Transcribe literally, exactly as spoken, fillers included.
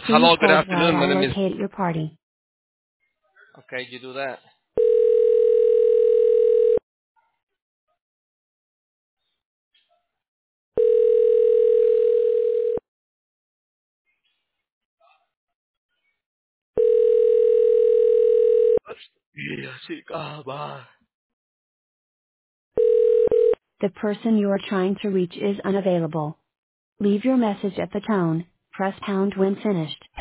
Please Hello, good hold while afternoon. I My name is... locate your party. Okay, you do that. Yeah, chica, bye. The person you are trying to reach is unavailable. Leave your message at the tone. Press pound when finished.